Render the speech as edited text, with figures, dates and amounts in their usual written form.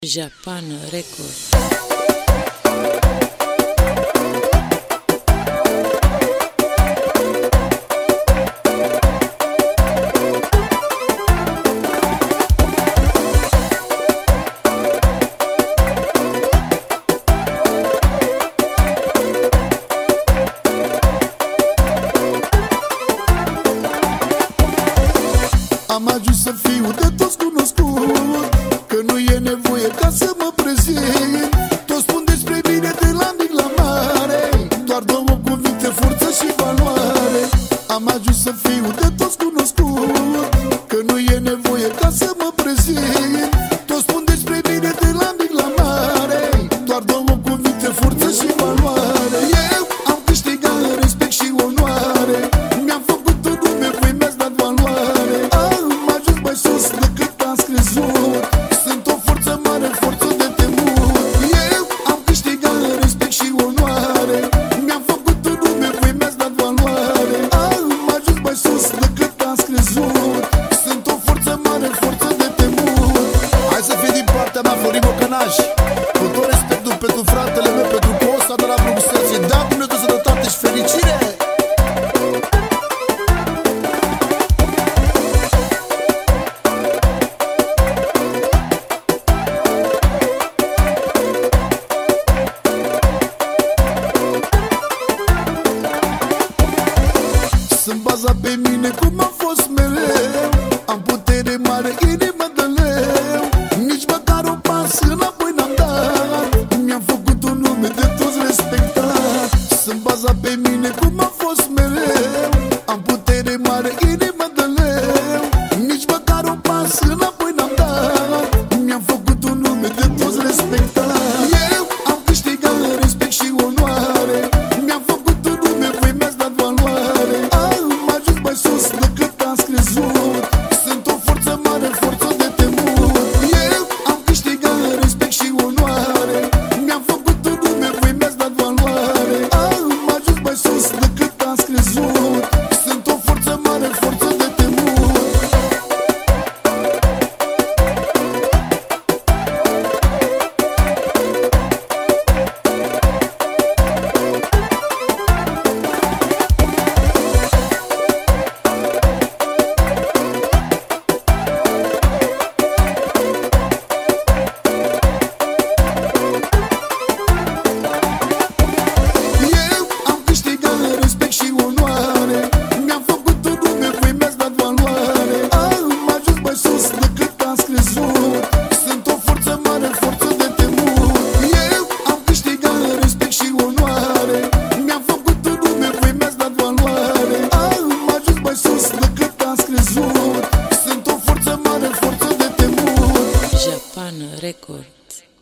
Japan Record. Am ajuns să fiu de toți cunoscut, că nu e nevoie ca să mă prezint. Toți spun despre mine de la mic la mare, doar două cuvinte, forță și valoare. Am ajuns să fiu de toți cunoscut, că nu e nevoie ca să mă prezint. Toți spun despre mine de la mic la mare, doar două cuvinte, forță și valoare. Eu am câștigat respect și onoare, mi-am făcut un nume, voi mi-ați dat valoare. Am ajuns mai sus decât am crezut, sunt o forță mare, forță de temut. Eu am câștigat respect și onoare, mi-am făcut un nume, voi mi-ați dat valoare. Am ajuns mai sus decât am crezut, sunt o forță mare, forță de temut. Hai să fie din partea mea Florin Bocănaș, cu tot respectul pentru fratele meu, pentru Costa de la Bruxelles. Și da Dumnezeu sănătate și fericire! Sunt bazat pe mine cum am fost mereu, am putere mare, inimă de leu. Nici măcar un pas înapoi n-am dat, mi-am făcut un nume de toți respectat. Sunt bazat pe mine cum am fost mereu, am putere mare, inimă de leu. Nici măcar un pas înapoi n-am dat, mi-am făcut un nume de toți respectat. Eu am câștigat respect și onoare, mi-am făcut un nume, voi mi-ați dat valoare. Am ajuns mai sus decât am crezut, sunt o forță mare, forță de temut. Eu am câștigat respect și onoare, mi-am făcut un nume, voi mi-ați dat valoare. Am ajuns mai sus decât am crezut, sunt o forță mare, forță de temut. Eu am câștigat respect și onoare, mi-am făcut un nume, voi mi-ați dat valoare. Am ajuns mai sus decât am crezut, sunt o forță mare, forță de temut. Eu am câștigat respect și onoare, mi-am făcut un nume, voi mi-ați dat valoare. Am ajuns mai sus decât am crezut, sunt o forță mare, forță de temut. Japan Record.